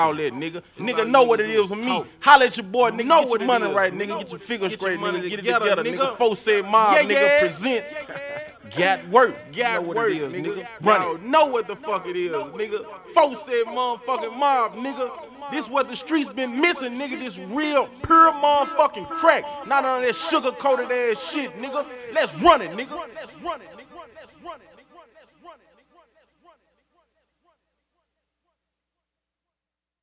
all that, nigga. Nigga know what it is with me. Holla at your boy, nigga. Get your money right, nigga. Get your figure straight, nigga. Get it together, nigga. Folks said mob, nigga. Presents. Got work, nigga. Run it. Know what the fuck it is, nigga. Folks said motherfucking mob, nigga. This what the streets been missing, nigga. This real, pure motherfucking crack. Not none of that sugar-coated ass shit, nigga. Let's run it, nigga. Let's run it, nigga. Let's run it, nigga. Let's run it.